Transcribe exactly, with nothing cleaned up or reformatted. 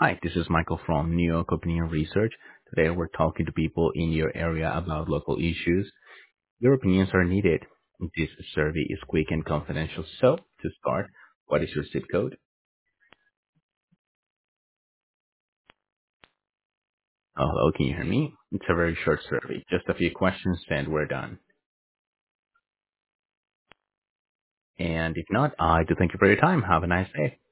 Hi, this is Michael from New York Opinion Research. Today we're talking to people in your area about local issues. Your opinions are needed. This survey is quick and confidential. So, to start, what is your zip code? Oh, hello, can you hear me? It's a very short survey. Just a few questions and we're done. And if not, I do thank you for your time. Have a nice day.